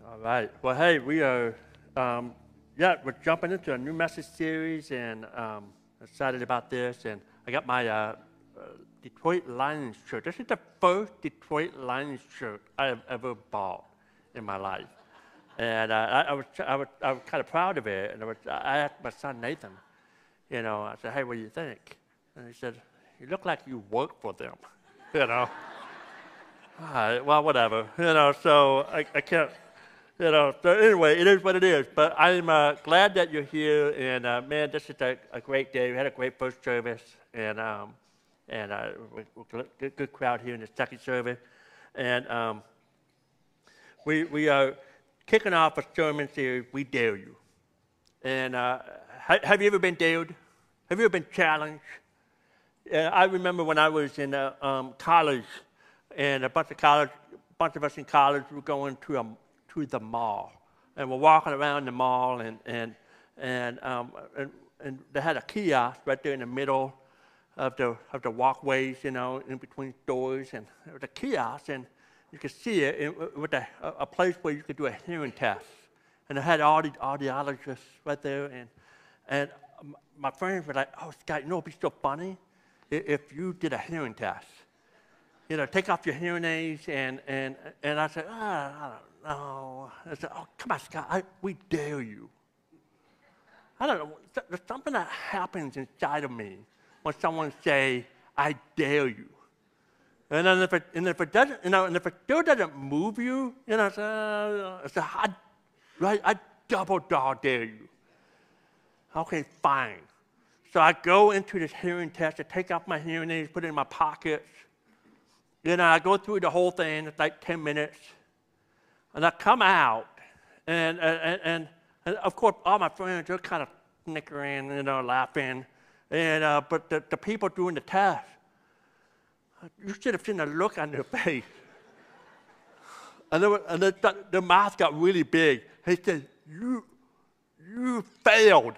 All right. Well, hey, we're jumping into a new message series, and excited about this. And I got my Detroit Lions shirt. This is the first Detroit Lions shirt I have ever bought in my life, and I was kind of proud of it. And I asked my son Nathan, I said, "Hey, what do you think?" And he said, "You look like you work for them," you know. All right, well, whatever, so I can't, so anyway, it is what it is, but I'm glad that you're here, and man, this is a great day. We had a great first service, and good crowd here in the second service, and we are kicking off a sermon series, We Dare You, and have you ever been dared? Have you ever been challenged? I remember when I was in college, and a bunch of us in college were going to the mall, and we're walking around the mall, and they had a kiosk right there in the middle of the walkways, in between stores, and there was a kiosk, and you could see it with a place where you could do a hearing test, and it had all the audiologists right there, and my friends were like, "Oh, Scott, it'd be so funny if you did a hearing test. Take off your hearing aids," and I said, I don't know. I said, "Oh, come on, Scott, we dare you." I don't know. There's something that happens inside of me when someone say, "I dare you," and then if it doesn't, and if it still doesn't move you, I say, I double dog dare you. Okay, fine. So I go into this hearing test. I take off my hearing aids, put it in my pockets. I go through the whole thing. It's like 10 minutes. And I come out, and of course, all my friends, they're kind of snickering, laughing. But the people doing the test, you should have seen the look on their face. And their mouth got really big. They said, you failed.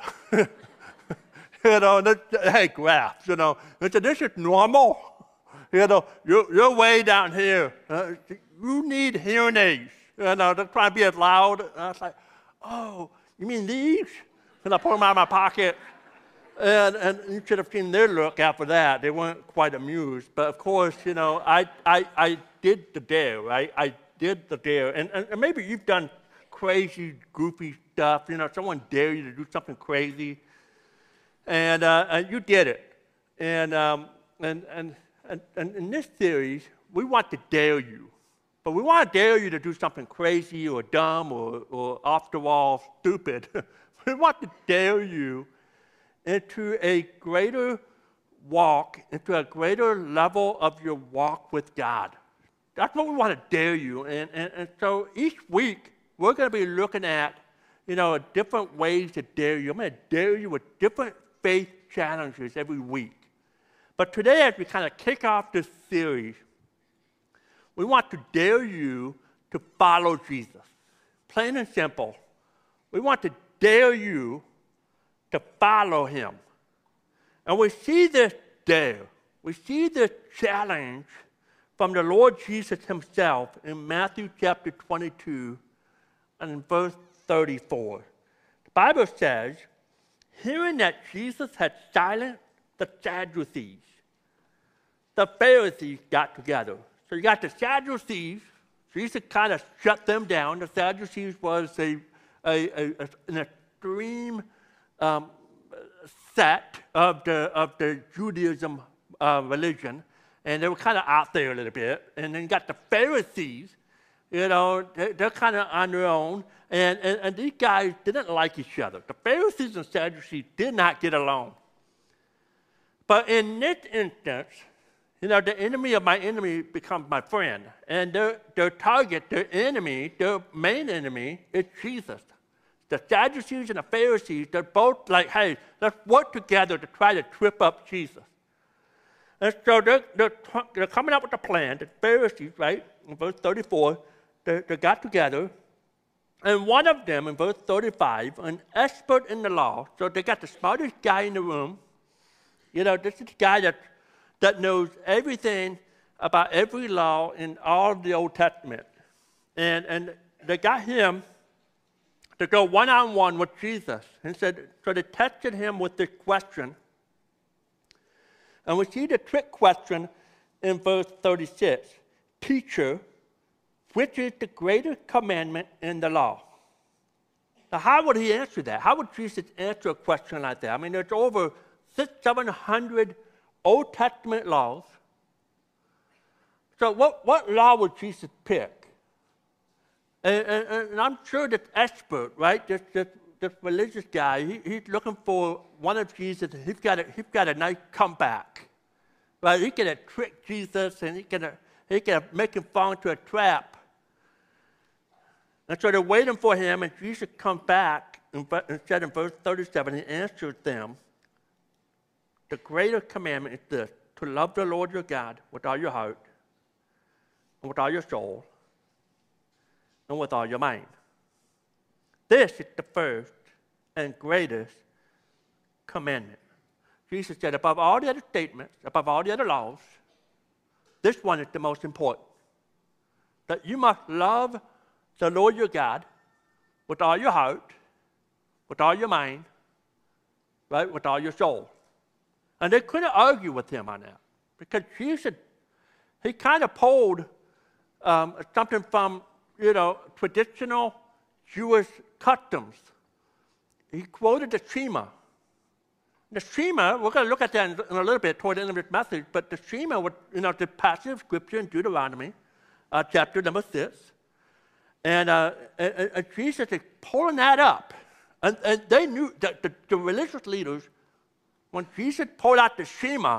And hey, graphs, They said, "This is normal. You're way down here. You need hearing aids." They're trying to be as loud. And I was like, "Oh, you mean these?" And I pulled them out of my pocket. And you should have seen their look after that. They weren't quite amused. But of course, I did the dare, right? I did the dare. And maybe you've done crazy, goofy stuff. Someone dare you to do something crazy. And you did it. And in this series, we want to dare you. But we want to dare you to do something crazy or dumb or off the wall stupid. We want to dare you into a greater walk, into a greater level of your walk with God. That's what we want to dare you. And so each week, we're going to be looking at, different ways to dare you. I'm going to dare you with different faith challenges every week. But today, as we kind of kick off this series, we want to dare you to follow Jesus. Plain and simple. We want to dare you to follow him. And we see this dare, we see this challenge from the Lord Jesus himself in Matthew chapter 22 and verse 34. The Bible says, hearing that Jesus had silenced the Sadducees, the Pharisees got together. So you got the Sadducees. Jesus kind of shut them down. The Sadducees was an extreme sect of the Judaism religion, and they were kind of out there a little bit. And then you got the Pharisees. They're kind of on their own, and these guys didn't like each other. The Pharisees and Sadducees did not get along. But in this instance, the enemy of my enemy becomes my friend. And their target, their enemy, their main enemy is Jesus. The Sadducees and the Pharisees, they're both like, "Hey, let's work together to try to trip up Jesus." And so they're coming up with a plan. The Pharisees, right, in verse 34, they got together. And one of them, in verse 35, an expert in the law, so they got the smartest guy in the room. This is the guy that knows everything about every law in all of the Old Testament. And they got him to go one-on-one with Jesus. And said, so they tested him with this question. And we see the trick question in verse 36. Teacher, which is the greatest commandment in the law? Now, how would he answer that? How would Jesus answer a question like that? I mean, there's over 700 Old Testament laws. So what law would Jesus pick? And I'm sure this expert, right, this religious guy, he's looking for one of Jesus. He's got a nice comeback. Right? He's going to trick Jesus, and he's going to make him fall into a trap. And so they're waiting for him, and Jesus comes back and said in verse 37, he answered them, the greatest commandment is this, to love the Lord your God with all your heart, and with all your soul, and with all your mind. This is the first and greatest commandment. Jesus said, above all the other statements, above all the other laws, this one is the most important. That you must love the Lord your God with all your heart, with all your mind, right, with all your soul. And they couldn't argue with him on that. Because Jesus, he kind of pulled something from, traditional Jewish customs. He quoted the Shema. The Shema, we're going to look at that in a little bit toward the end of this message, but the Shema was, the passage of Scripture in Deuteronomy, chapter number 6. And Jesus is pulling that up. And they knew that the religious leaders, when Jesus pulled out the Shema,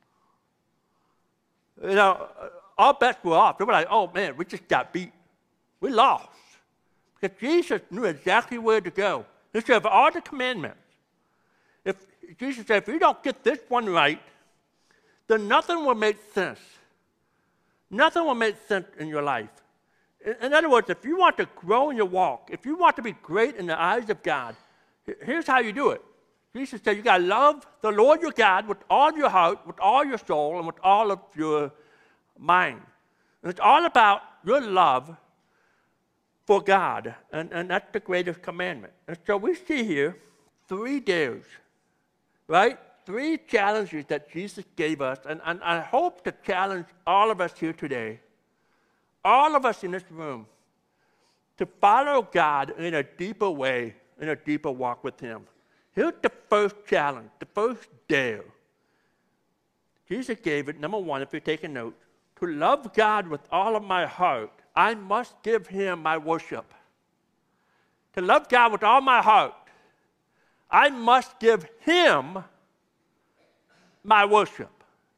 all bets were off. They were like, oh man, we just got beat. We lost. Because Jesus knew exactly where to go. He said, of all the commandments, Jesus said, if you don't get this one right, then nothing will make sense. Nothing will make sense in your life. In other words, if you want to grow in your walk, if you want to be great in the eyes of God, here's how you do it. Jesus said, you got to love the Lord your God with all your heart, with all your soul, and with all of your mind. And it's all about your love for God, and that's the greatest commandment. And so we see here 3 dares, right? 3 challenges that Jesus gave us, and I hope to challenge all of us here today, all of us in this room, to follow God in a deeper way, in a deeper walk with Him. Here's the first challenge, the first dare. Jesus gave it, number 1, if you're taking notes, to love God with all of my heart, I must give Him my worship. To love God with all my heart, I must give Him my worship.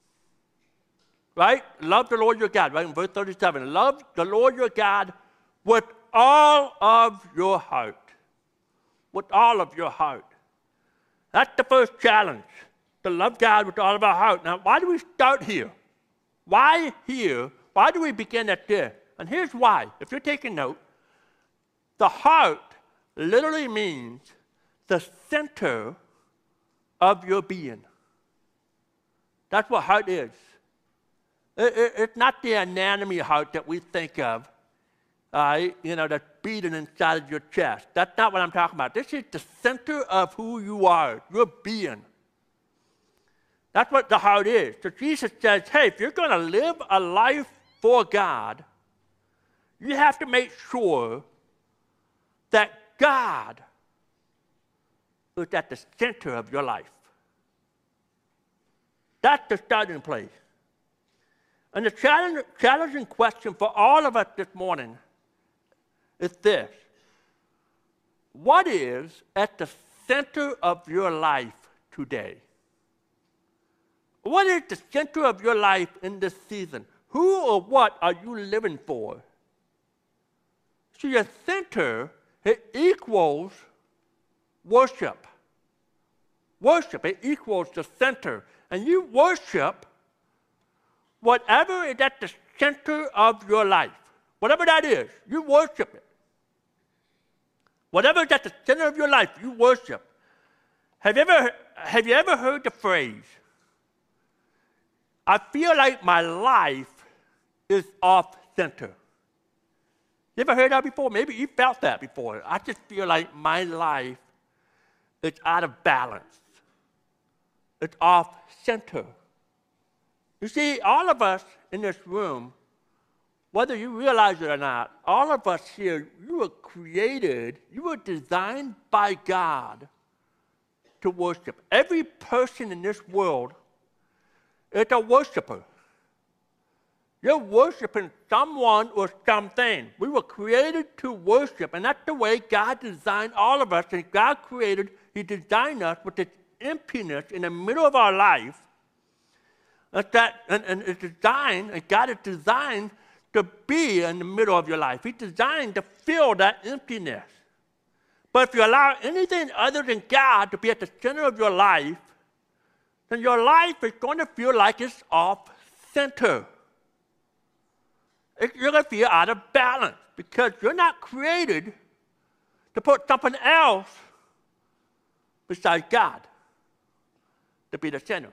Right? Love the Lord your God, right? In verse 37, love the Lord your God with all of your heart. With all of your heart. That's the first challenge, to love God with all of our heart. Now, why do we start here? Why here? Why do we begin at there? And here's why. If you're taking note, the heart literally means the center of your being. That's what heart is. It's not the anatomy heart that we think of, that's beating inside of your chest. That's not what I'm talking about. This is the center of who you are, your being. That's what the heart is. So Jesus says, hey, if you're going to live a life for God, you have to make sure that God is at the center of your life. That's the starting place. And the challenging question for all of us this morning is this. What is at the center of your life today? What is the center of your life in this season? Who or what are you living for? So your center, it equals worship. Worship, it equals the center. And you worship whatever is at the center of your life. Whatever that is, you worship it. Whatever is at the center of your life, you worship. Have you ever heard the phrase, I feel like my life is off center? You ever heard that before? Maybe you felt that before. I just feel like my life is out of balance. It's off center. You see, all of us in this room, whether you realize it or not, all of us here, you were created, you were designed by God to worship. Every person in this world is a worshiper. You're worshiping someone or something. We were created to worship, and that's the way God designed all of us. And God created, He designed us with this emptiness in the middle of our life. And it's designed, and God is designed to be in the middle of your life. He's designed to fill that emptiness. But if you allow anything other than God to be at the center of your life, then your life is going to feel like it's off center. You're going to feel out of balance because you're not created to put something else besides God to be the center.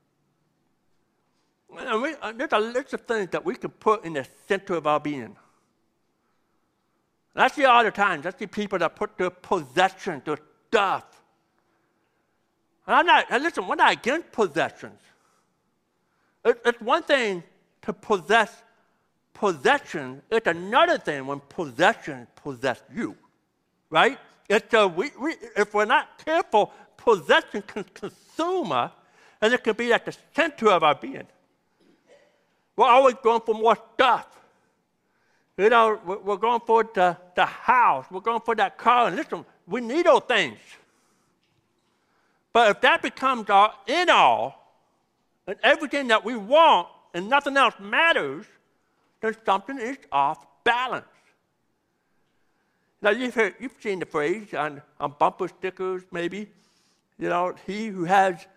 There's a list of things that we can put in the center of our being. And I see all the time, I see people that put their possessions, their stuff. And listen, we're not against possessions. It's one thing to possess possession. It's another thing when possession possess you, right? If we're not careful, possession can consume us, and it can be at the center of our being. We're always going for more stuff. You know, we're going for the house. We're going for that car. And listen, we need those things. But if that becomes our in-all, and everything that we want, and nothing else matters, then something is off balance. Now, you've seen the phrase on bumper stickers, maybe. You know, he who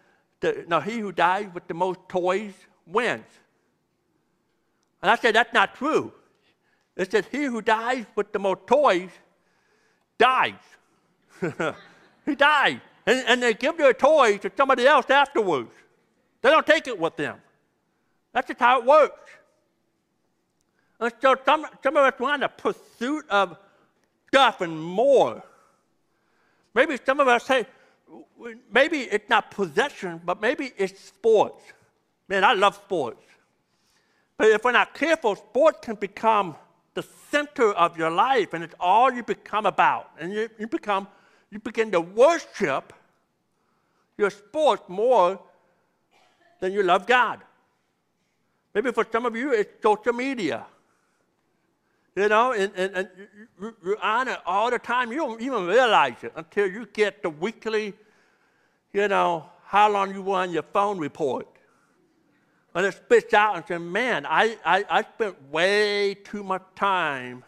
dies with the most toys wins. And I said, that's not true. It says, he who dies with the most toys dies. He dies. And they give their toys to somebody else afterwards. They don't take it with them. That's just how it works. And so some of us want a pursuit of stuff and more. Maybe some of us say, maybe it's not possession, but maybe it's sports. Man, I love sports. But if we're not careful, sports can become the center of your life, and it's all you become about. And you begin to worship your sports more than you love God. Maybe for some of you, it's social media. You know, and you're on it all the time. You don't even realize it until you get the weekly, you know, how long you were on your phone report. And it spits out and says, man, I spent way too much time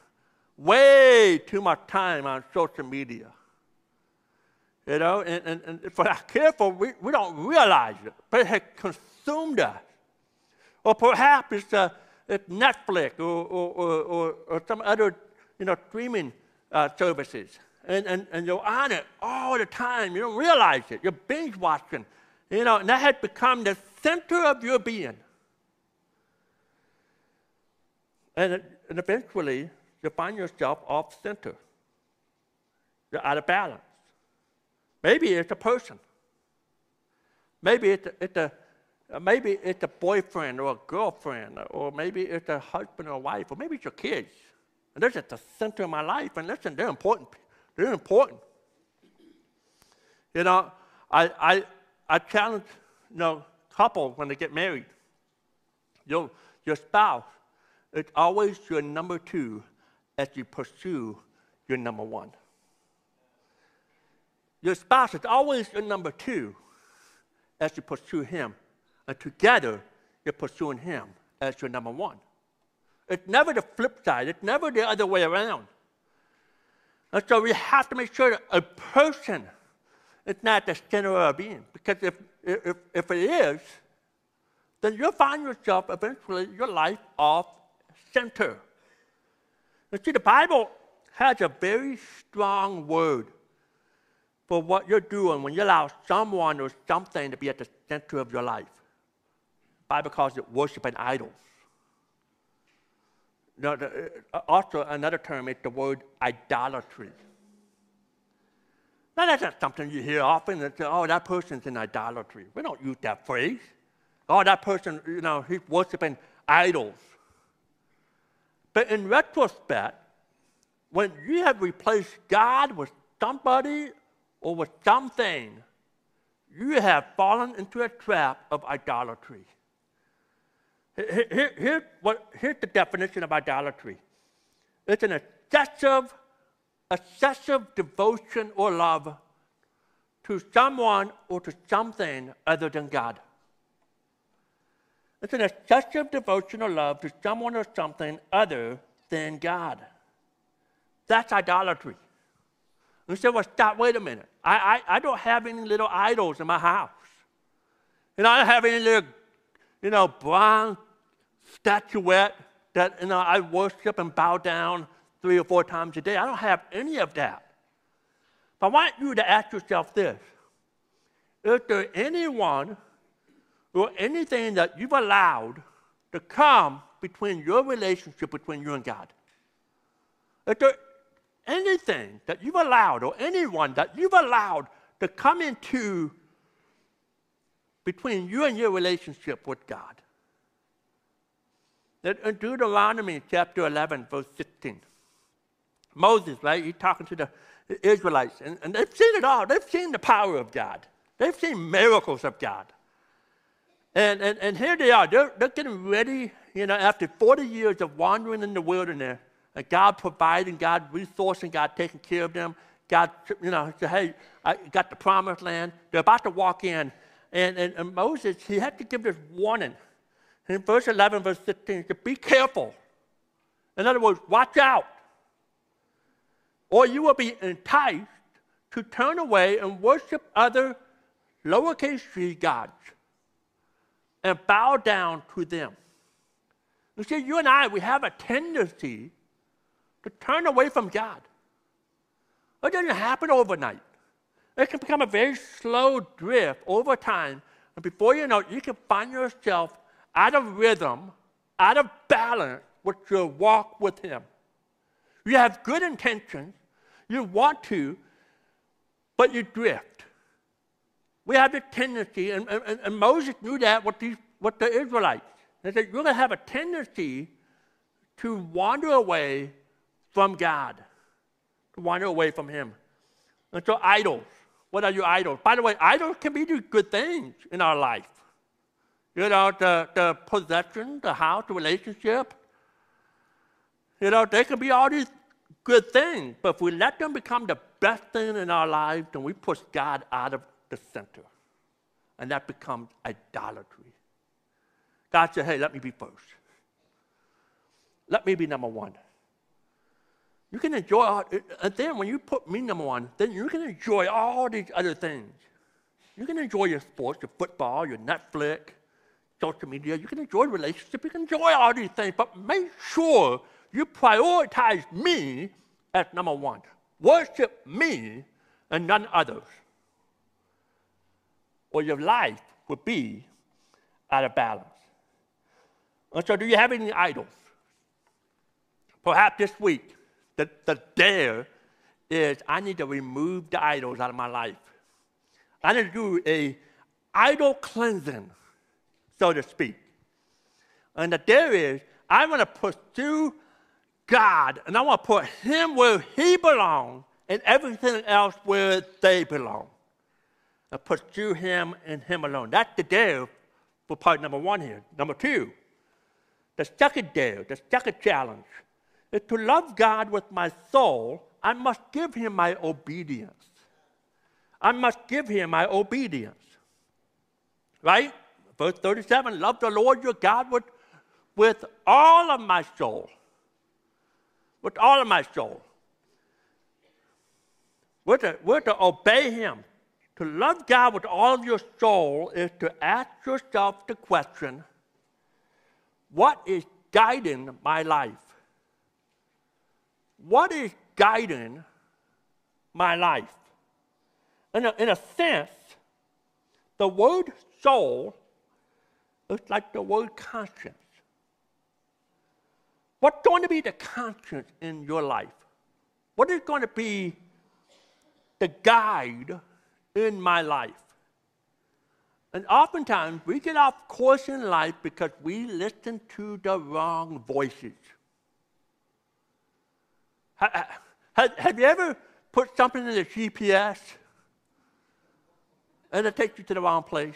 on social media. You know, and if we're not careful, we don't realize it, but it has consumed us. Or perhaps it's Netflix or some other, you know, streaming services. And you're on it all the time. You don't realize it. You're binge watching. You know, and that has become the center of your being. And eventually, you find yourself off center. You're out of balance. Maybe it's a person. Maybe it's a boyfriend or a girlfriend, or maybe it's a husband or wife, or maybe it's your kids. And they're at the center of my life. And listen, they're important. They're important. You know, I challenge, you know, couples when they get married. Your spouse is always your number two as you pursue your number one. Your spouse is always your number two as you pursue him. And together, you're pursuing him as your number one. It's never the flip side. It's never the other way around. And so we have to make sure that a person is not the center of our being. Because if it is, then you'll find yourself eventually, your life off center. You see, the Bible has a very strong word for what you're doing when you allow someone or something to be at the center of your life. The Bible calls it worshiping idols. No, also another term is the word idolatry. Now, that's not something you hear often. That, oh, that person's in idolatry. We don't use that phrase. Oh, that person, he's worshiping idols. But in retrospect, when you have replaced God with somebody or with something, you have fallen into a trap of idolatry. Here's the definition of idolatry. It's an excessive devotion or love to someone or to something other than God. It's an excessive devotion or love to someone or something other than God. That's idolatry. You say, well, stop, wait a minute. I don't have any little idols in my house. I don't have any little, bronze statuette that, I worship and bow down 3 or 4 times a day. I don't have any of that. But I want you to ask yourself this. Is there anyone or anything that you've allowed to come between your relationship between you and God? Is there anything that you've allowed or anyone that you've allowed to come into between you and your relationship with God? In Deuteronomy chapter 11, verse 16, Moses, right, he's talking to the Israelites, and they've seen it all. They've seen the power of God. They've seen miracles of God. And here they are. They're getting ready, after 40 years of wandering in the wilderness, and God providing, God resourcing, God taking care of them. God, said, hey, I got the promised land. They're about to walk in. And Moses, he had to give this warning. In verse 11, verse 16, he said, be careful. In other words, watch out. Or you will be enticed to turn away and worship other lowercase g gods and bow down to them. You see, you and I, we have a tendency to turn away from God. It doesn't happen overnight. It can become a very slow drift over time, and before you know it, you can find yourself out of rhythm, out of balance with your walk with Him. You have good intentions, you want to, but you drift. We have a tendency, and Moses knew that with the Israelites. They said, you're going to have a tendency to wander away from God, to wander away from Him. And so idols, what are your idols? By the way, idols can be good things in our life. The possession, the house, the relationship. They can be all these good things, but if we let them become the best thing in our lives, then we push God out of the center. And that becomes idolatry. God said, hey, let me be first. Let me be number one. You can enjoy, and then when you put me number one, then you can enjoy all these other things. You can enjoy your sports, your football, your Netflix, social media. You can enjoy relationships. You can enjoy all these things, but make sure you prioritize me as number one. Worship me and none others, or your life will be out of balance. And so do you have any idols? Perhaps this week, the dare is I need to remove the idols out of my life. I need to do an idol cleansing, so to speak. And the dare is I want to pursue God, and I want to put Him where He belongs and everything else where they belong. And pursue Him and Him alone. That's the dare for part number one here. Number two, the second dare, the second challenge, is to love God with my soul. I must give Him my obedience. I must give Him my obedience. Right? Verse 37, love the Lord your God with all of my soul. With all of my soul. We're to obey Him. To love God with all of your soul is to ask yourself the question, what is guiding my life? What is guiding my life? In a sense, the word soul is like the word conscience. What's going to be the conscience in your life? What is going to be the guide in my life? And oftentimes, we get off course in life because we listen to the wrong voices. Have you ever put something in the GPS and it takes you to the wrong place?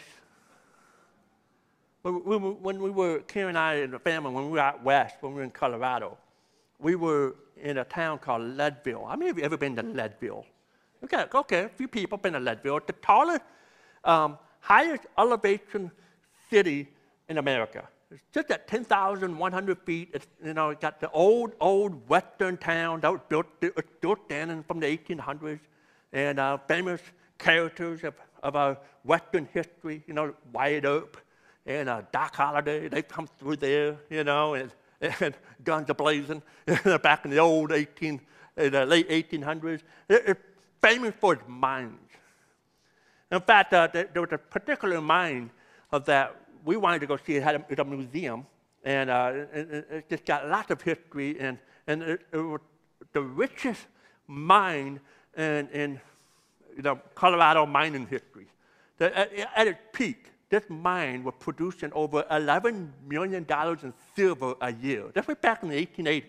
When we were, Karen and I and the family, when we were out west, when we were in Colorado, we were in a town called Leadville. How many of you ever been to Leadville? Okay, a few people have been to Leadville. The tallest, highest elevation city in America. It's just at 10,100 feet. It's, it got the old western town that was built then and from the 1800s, and famous characters of our western history, Wyatt Earp and Doc Holliday. They come through there, and guns are blazing back in the late 1800s. It's famous for its mines. In fact, there was a particular mine that we wanted to go see. It had a museum, and it just got lots of history, and it was the richest mine in Colorado mining history. At its peak, this mine was producing over $11 million in silver a year. That was back in the 1880s.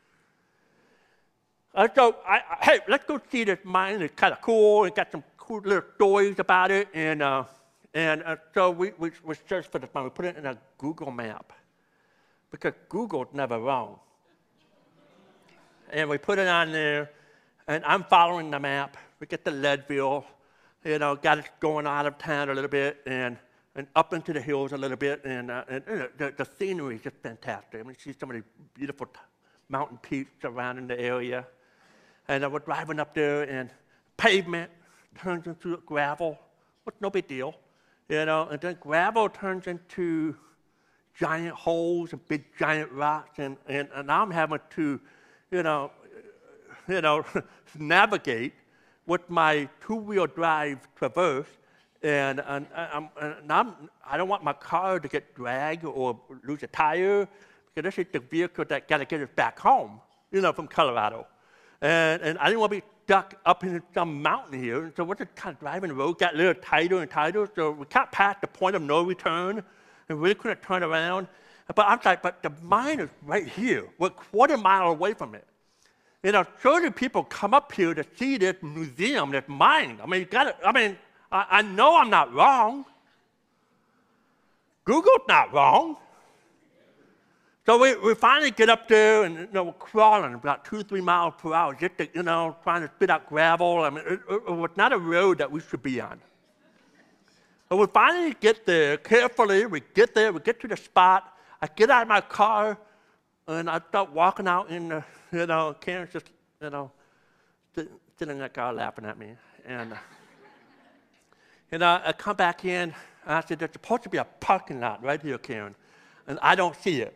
So, hey, let's go see this mine. It's kind of cool. It got some cool little stories about it, and so we searched for this mine. We put it in a Google map because Google's never wrong. And we put it on there, and I'm following the map. We get to Leadville, got it going out of town a little bit, and up into the hills a little bit, and the scenery is just fantastic. I mean, you see some of the beautiful mountain peaks surrounding the area. And we're driving up there, and pavement turns into gravel. What's no big deal, And then gravel turns into giant holes and big giant rocks, and I'm having to, navigate with my two-wheel drive Traverse, and I don't want my car to get dragged or lose a tire, because this is the vehicle that got to get us back home, from Colorado. And I didn't want to be stuck up in some mountain here. And so we're just kind of driving the road, got a little tighter and tighter. So we got past the point of no return and really couldn't turn around. But I'm like, but the mine is right here. We're a quarter mile away from it. Surely people come up here to see this museum, this mine. I mean, I know I'm not wrong. Google's not wrong. So we finally get up there, and we're crawling about 2 or 3 miles per hour, just to, trying to spit out gravel. I mean, it was not a road that we should be on. But we finally get there carefully. We get there. We get to the spot. I get out of my car, and I start walking out in the, Karen's just, sitting in that car laughing at me. And, I come back in, and I said, there's supposed to be a parking lot right here, Karen, and I don't see it.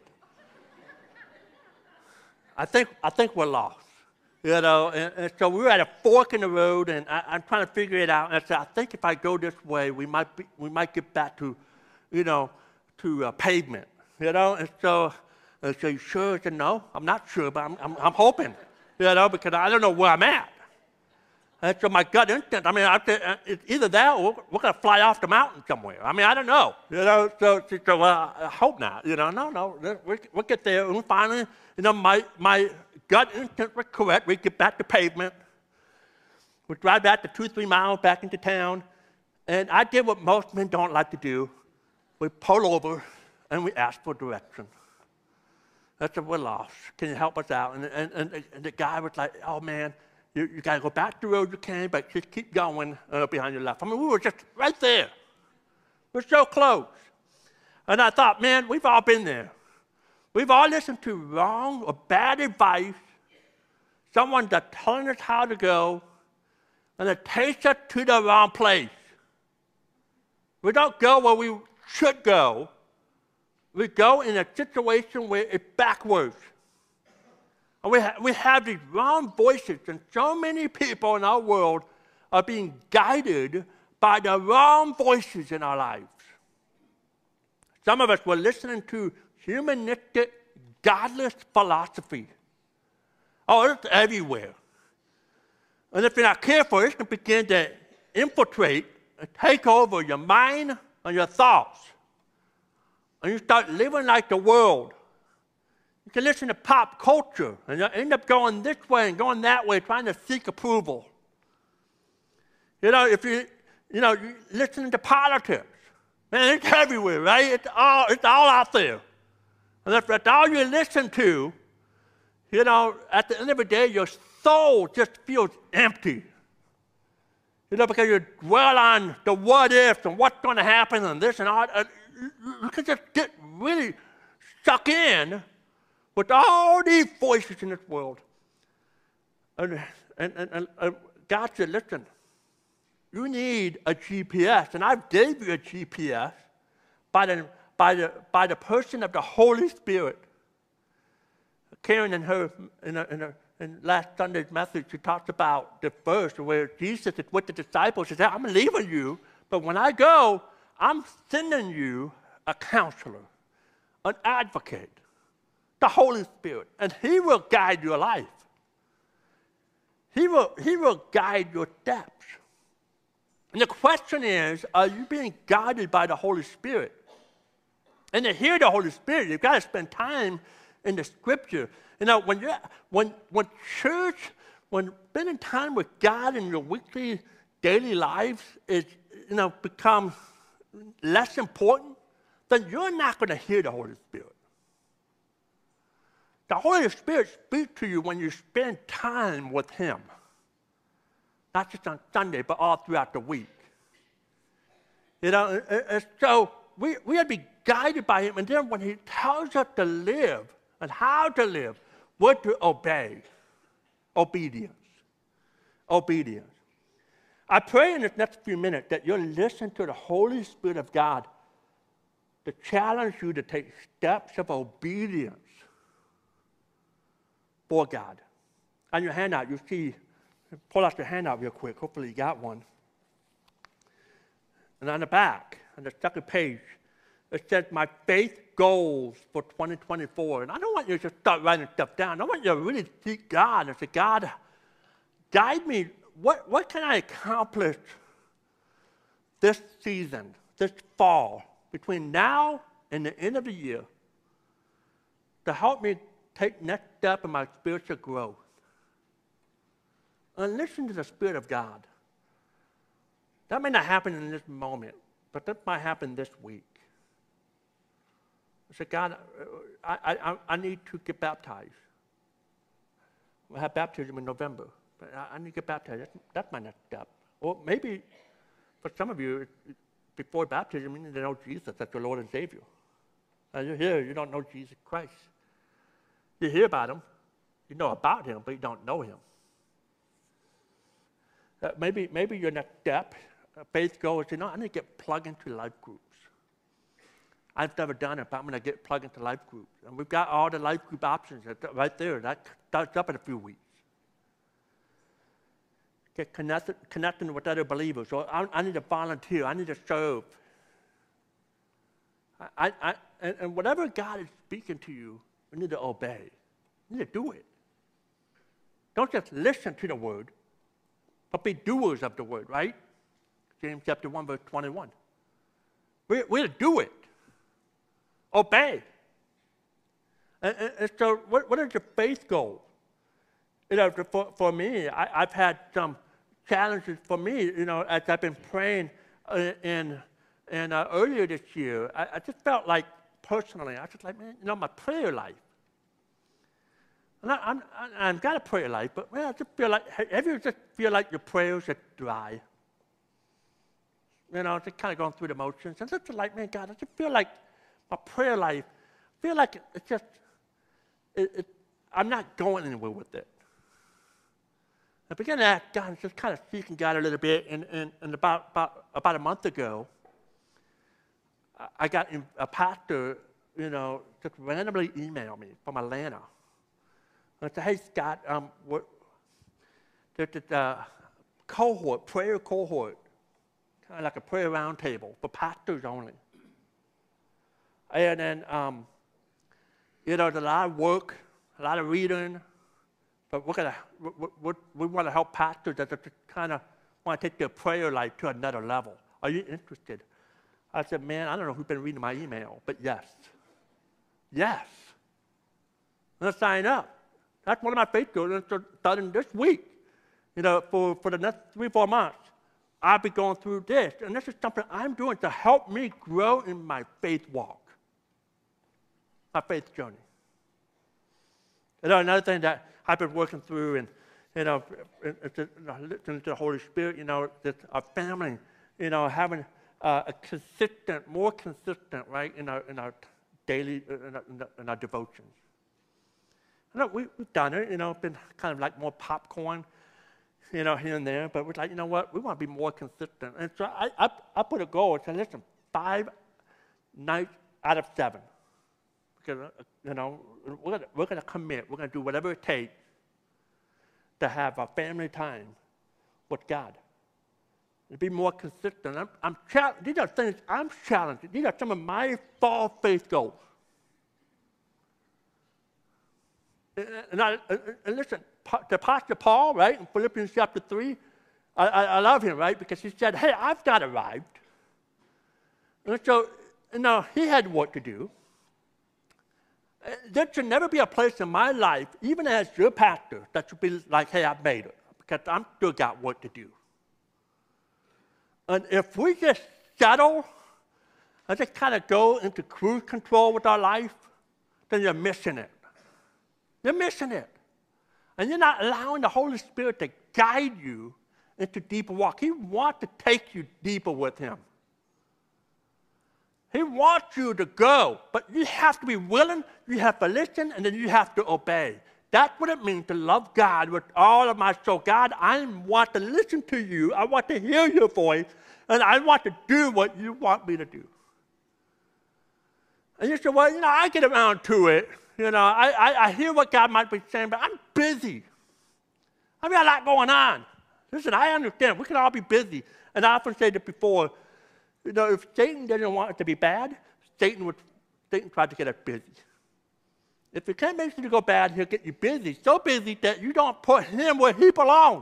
I think we're lost, and so we were at a fork in the road, and I'm trying to figure it out. And I said, I think if I go this way, we might get back to, to pavement, And so you sure? I said, no, I'm not sure, but I'm hoping, because I don't know where I'm at. And so my gut instinct, I said, it's either that or we're going to fly off the mountain somewhere. I don't know, So well, I hope not, No, we'll get there, and finally. My gut instinct was correct. We get back to pavement. We drive back the 2 or 3 miles back into town. And I did what most men don't like to do. We pull over, and we ask for direction. I said, we're lost. Can you help us out? And the guy was like, oh, man, you got to go back the road you can, but just keep going behind your left. We were just right there. We're so close. And I thought, man, we've all been there. We've all listened to wrong or bad advice, someone that's telling us how to go, and it takes us to the wrong place. We don't go where we should go. We go in a situation where it's backwards. And we have these wrong voices, and so many people in our world are being guided by the wrong voices in our lives. Some of us were listening to humanistic godless philosophy. Oh, it's everywhere. And if you're not careful, it can begin to infiltrate and take over your mind and your thoughts. And you start living like the world. You can listen to pop culture, and you end up going this way and going that way, trying to seek approval. If you listen to politics, man, it's everywhere, right? It's all out there. And if that's all you listen to, at the end of the day, your soul just feels empty. Because you dwell on the what ifs and what's going to happen and this and all. You can just get really stuck in with all these voices in this world. And God said, listen, you need a GPS. And I gave you a GPS by the person of the Holy Spirit. Karen in last Sunday's message, she talked about the verse where Jesus is with the disciples. He said, I'm leaving you, but when I go, I'm sending you a counselor, an advocate, the Holy Spirit, and He will guide your life. He will guide your steps. And the question is, are you being guided by the Holy Spirit? And to hear the Holy Spirit, you've got to spend time in the Scripture. When spending time with God in your weekly, daily lives is, becomes less important, then you're not going to hear the Holy Spirit. The Holy Spirit speaks to you when you spend time with Him. Not just on Sunday, but all throughout the week. And so we have to be guided by Him. And then when He tells us to live and how to live, we're to obey. Obedience. Obedience. I pray in this next few minutes that you'll listen to the Holy Spirit of God to challenge you to take steps of obedience for God. On your handout, you see, pull out your handout real quick. Hopefully you got one. And on the back, on the second page, it says, my faith goals for 2024. And I don't want you to just start writing stuff down. I want you to really seek God and say, God, guide me. What can I accomplish this season, this fall, between now and the end of the year to help me take next step in my spiritual growth? And listen to the Spirit of God. That may not happen in this moment, but that might happen this week. I said, God, I need to get baptized. We'll have baptism in November, but I need to get baptized. That's my next step. Or maybe for some of you, before baptism, you need to know Jesus as your Lord and Savior. You're here, you don't know Jesus Christ. You hear about Him, you know about Him, but you don't know Him. Maybe your next step, faith goal is, I need to get plugged into life groups. I've never done it, but I'm going to get plugged into life groups. And we've got all the life group options right there. That starts up in a few weeks. Get connecting with other believers. So I need to volunteer. I need to serve. And whatever God is speaking to you, you need to obey. You need to do it. Don't just listen to the word, but be doers of the word, right? James chapter 1, verse 21. We're to do it. Obey. And so what is your faith goal? For me, I've had some challenges for me, as I've been praying earlier this year. I just felt like, personally, man, my prayer life. And I've got a prayer life, but man, I just feel like, have you just feel like your prayers are dry? Just kind of going through the motions. And just like, man, God, I just feel like my prayer life, feel like it's just, I'm not going anywhere with it. I began to ask God, just kind of seeking God a little bit, and about a month ago, I got a pastor, just randomly emailed me from Atlanta. And I said, hey, Scott, there's a prayer cohort, kind of like a prayer roundtable for pastors only. And then, there's a lot of work, a lot of reading, but we want to help pastors that kind of want to take their prayer life to another level. Are you interested? I said, man, I don't know who's been reading my email, but yes. Yes. Let's sign up. That's one of my faith goals starting this week. For the next 3-4 months, I'll be going through this. And this is something I'm doing to help me grow in my faith walk, my faith journey. Another thing that I've been working through and, listening to the Holy Spirit, that our family, having a consistent, more consistent, right, in our daily, in our devotions. We've done it, been kind of like more popcorn, here and there, but we're like, you know what, we want to be more consistent. And so I put a goal, to listen, 5 nights out of 7. Because, we're going to commit, we're going to do whatever it takes to have our family time with God. To be more consistent. These are things I'm challenged. These are some of my fall faith goals. And listen, the Apostle Paul, right, in Philippians chapter 3, I love him, right, because he said, hey, I've not arrived. And so, he had work to do. There should never be a place in my life, even as your pastor, that should be like, hey, I've made it, because I'm still got work to do. And if we just settle and just kind of go into cruise control with our life, then you're missing it. You're missing it. And you're not allowing the Holy Spirit to guide you into deeper walk. He wants to take you deeper with Him. He wants you to go, but you have to be willing, you have to listen, and then you have to obey. That's what it means to love God with all of my soul. God, I want to listen to you. I want to hear your voice, and I want to do what you want me to do. And you say, well, I get around to it. I hear what God might be saying, but I'm busy. I've got a lot going on. Listen, I understand. We can all be busy. And I often say that before, if Satan doesn't want it to be bad, Satan tried to get us busy. If he can't make you go bad, he'll get you busy, so busy that you don't put him where he belongs.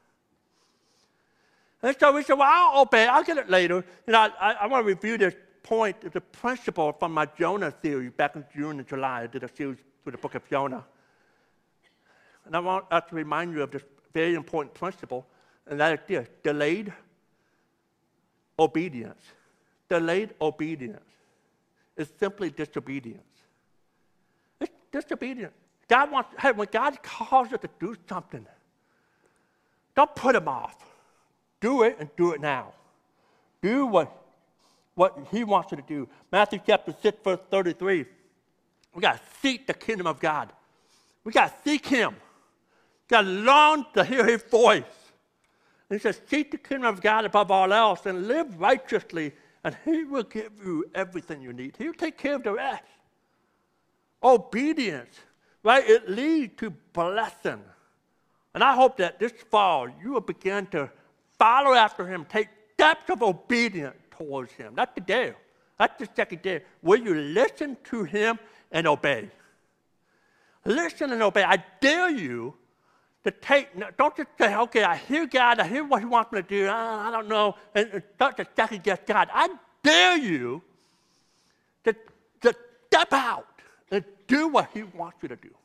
And so we said, well, I'll obey. I'll get it later. I want to review this point, the principle from my Jonah series back in June and July. I did a series through the book of Jonah. And I want us to remind you of this very important principle, and that is this: delayed obedience. Delayed obedience is simply disobedience. It's disobedience. When God calls you to do something, don't put him off. Do it and do it now. Do what he wants you to do. Matthew chapter 6, verse 33. We got to seek the kingdom of God. We got to seek him. We got to long to hear his voice. And he says, seek the kingdom of God above all else and live righteously, and he will give you everything you need. He'll take care of the rest. Obedience, right? It leads to blessing. And I hope that this fall you will begin to follow after him, take steps of obedience towards him. That's the day. That's the second day. Will you listen to him and obey? Listen and obey. I dare you to don't just say, okay, I hear God, I hear what he wants me to do, I don't know, and start to second guess God. I dare you to step out and do what he wants you to do.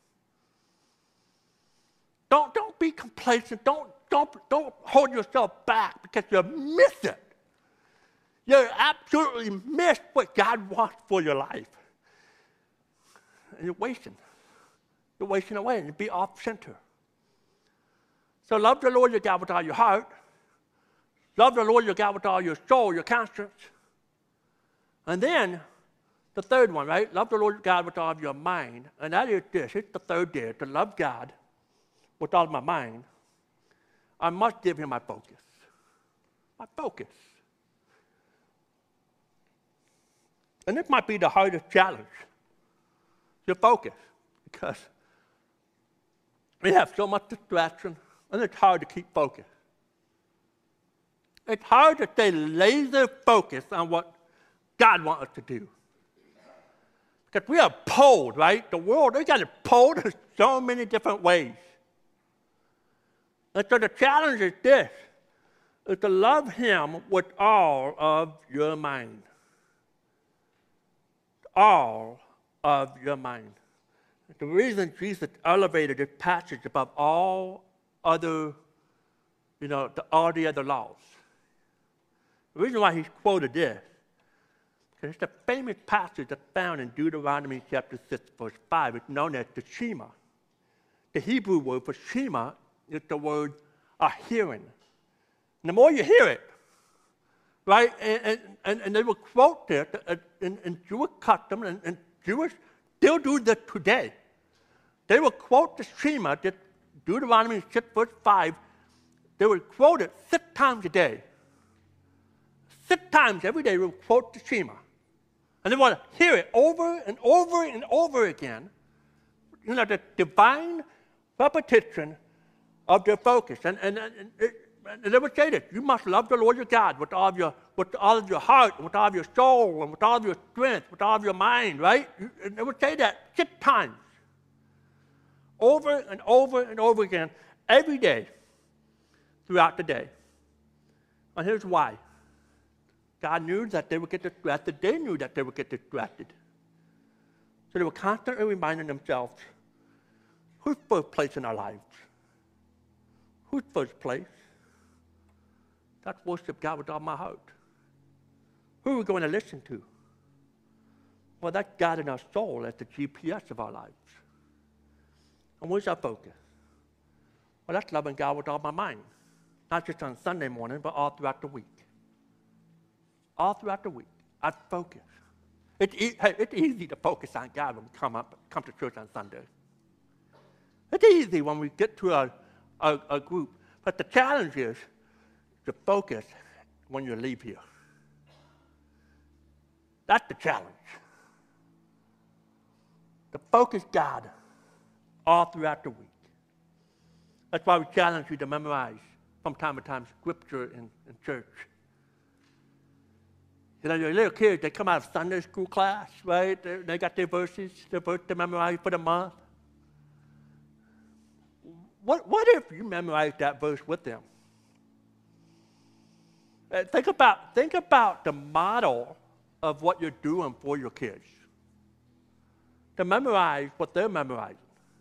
Don't be complacent. Don't hold yourself back because you miss it. You absolutely miss what God wants for your life. And you're wasting. You're wasting away and be off center. So love the Lord your God with all your heart. Love the Lord your God with all your soul, your conscience. And then the third one, right? Love the Lord your God with all of your mind. And that is this. It's the third day. To love God with all of my mind, I must give him my focus. My focus. And this might be the hardest challenge. Your focus. Because we have so much distraction, and it's hard to keep focused. It's hard to stay laser focused on what God wants us to do. Because we are pulled, right? The world, they got it pulled in so many different ways. And so the challenge is this, is to love him with all of your mind. All of your mind. The reason Jesus elevated this passage above all other, all the other laws. The reason why he quoted this, because it's a famous passage that's found in Deuteronomy chapter 6, verse 5. It's known as the Shema. The Hebrew word for Shema is the word hearing. And the more you hear it, right, and they will quote this in Jewish custom, and Jewish still do this today. They will quote the Shema, Deuteronomy 6, verse 5. They will quote it 6 times a day. 6 times every day they will quote the Shema. And they want to hear it over and over and over again. The divine repetition of their focus. And they would say this, you must love the Lord your God with all of your heart, with all of your soul, and with all of your strength, with all of your mind, right? And they would say that 6 times. Over and over and over again, every day, throughout the day. And here's why. God knew that they would get distracted. They knew that they would get distracted. So they were constantly reminding themselves, who's first place in our lives? Who's first place? That's worship God with all my heart. Who are we going to listen to? Well, that's God in our soul as the GPS of our lives. And where's our focus? Well, that's loving God with all my mind. Not just on Sunday morning, but all throughout the week. All throughout the week, I focus. It's easy to focus on God when we come to church on Sunday. It's easy when we get to a group. But the challenge is to focus when you leave here. That's the challenge. To focus God all throughout the week. That's why we challenge you to memorize from time to time scripture in church. Your little kids, they come out of Sunday school class, right? They got their verses to memorize for the month. What if you memorize that verse with them? Think about the model of what you're doing for your kids. To memorize what they're memorizing.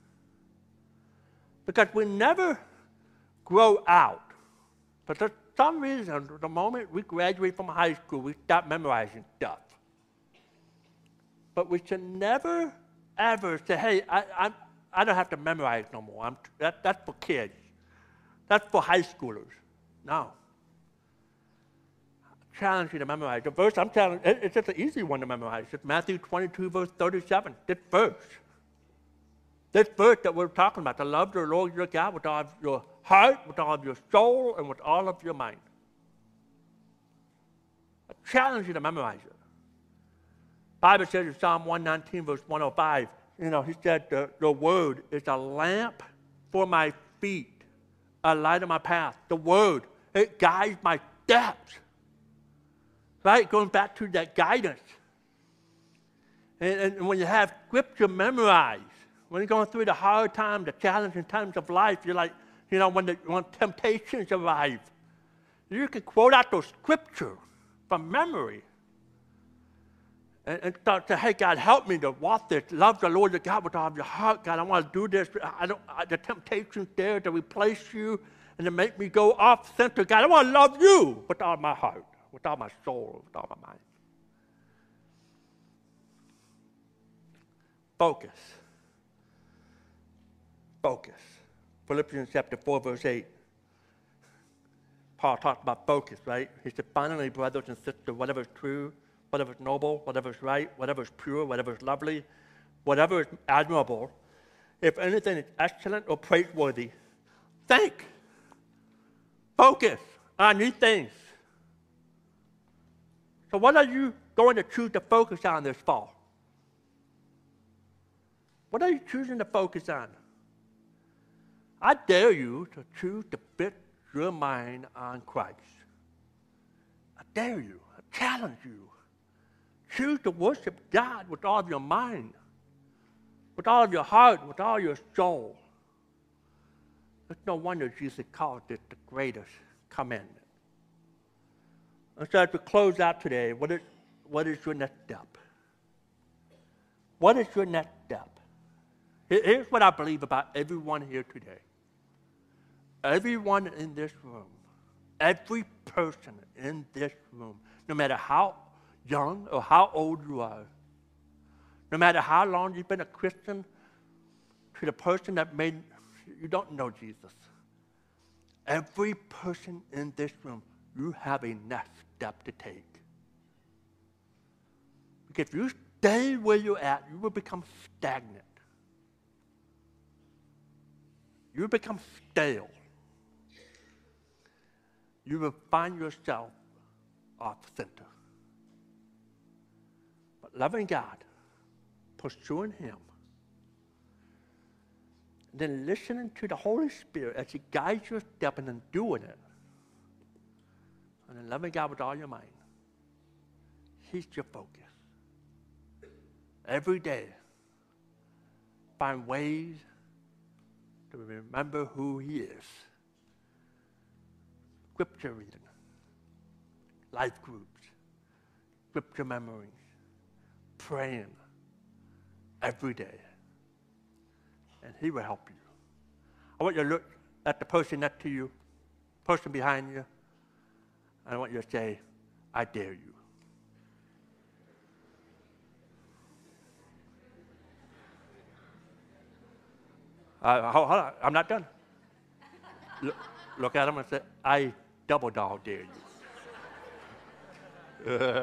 Because we never grow out. But for some reason, the moment we graduate from high school, we stop memorizing stuff. But we should never, ever say, hey, I don't have to memorize no more. That's for kids. That's for high schoolers. No. I challenge you to memorize. The verse it's just an easy one to memorize. It's Matthew 22, verse 37. This verse that we're talking about, to love the Lord your God with all of your heart, with all of your soul, and with all of your mind. I challenge you to memorize it. The Bible says in Psalm 119, verse 105, he said, the word is a lamp for my feet, a light on my path. The word, it guides my steps. Right? Going back to that guidance. And when you have scripture memorized, when you're going through the hard times, the challenging times of life, you're like, when temptations arrive, you can quote out those scriptures from memory. And start to, hey, God, help me to walk this. Love the Lord your God with all of your heart. God, I want to do this. The temptation's there to replace you and to make me go off center. God, I want to love you with all my heart, with all my soul, with all my mind. Focus. Focus. Philippians chapter 4, verse 8. Paul talked about focus, right? He said, finally, brothers and sisters, whatever is true, whatever is noble, whatever is right, whatever is pure, whatever is lovely, whatever is admirable, if anything is excellent or praiseworthy, think. Focus on these things. So what are you going to choose to focus on this fall? What are you choosing to focus on? I dare you to choose to fix your mind on Christ. I dare you. I challenge you. Choose to worship God with all of your mind, with all of your heart, with all your soul. It's no wonder Jesus called it the greatest commandment. And so as we close out today, what is your next step? What is your next step? Here's what I believe about everyone here today. Everyone in this room, every person in this room, no matter how young or how old you are, no matter how long you've been a Christian, to the person that you don't know Jesus, every person in this room, you have a next step to take. Because if you stay where you're at, you will become stagnant. You will become stale. You will find yourself off center. But loving God, pursuing Him, then listening to the Holy Spirit as He guides your step and then doing it, and then loving God with all your mind. He's your focus. Every day, find ways to remember who He is. Scripture reading, life groups, scripture memories, praying every day. And He will help you. I want you to look at the person next to you, person behind you, and I want you to say, I dare you. Hold on, I'm not done. Look at him and say, I double dog dare you.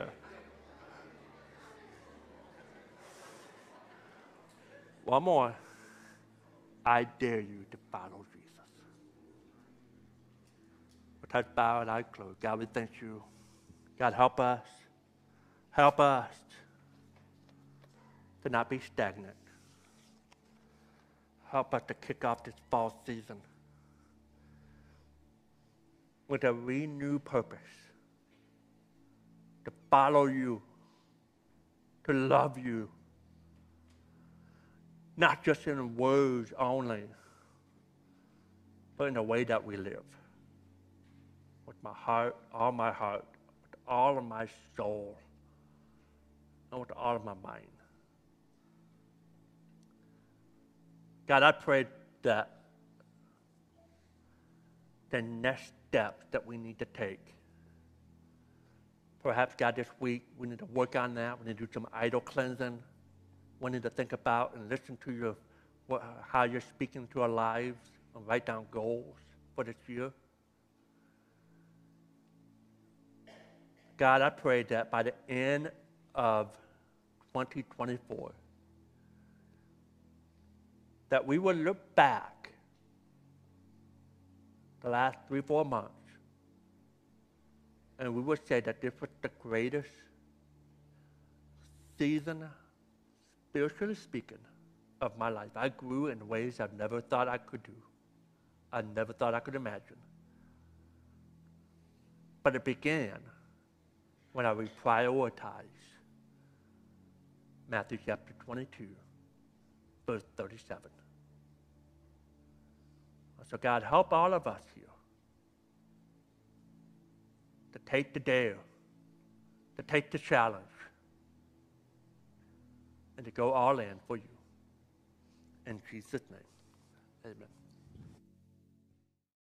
One more. I dare you to follow Jesus. With that bow and eyes closed, God, we thank you. God, help us. Help us to not be stagnant. Help us to kick off this fall season with a renewed purpose, to follow you, to love you, not just in words only, but in the way that we live. With my heart, with all of my soul, and with all of my mind. God, I pray that the next steps that we need to take, perhaps, God, this week we need to work on that. We need to do some idol cleansing. We need to think about and listen to how you're speaking to our lives and write down goals for this year. God, I pray that by the end of 2024, that we will look back the last 3-4 months and we will say that this was the greatest season, spiritually speaking, of my life. I grew in ways I never thought I could do. I never thought I could imagine. But it began when I reprioritized Matthew chapter 22, verse 37. So God, help all of us here to take the dare, to take the challenge, and to go all in for you. In Jesus' name, amen.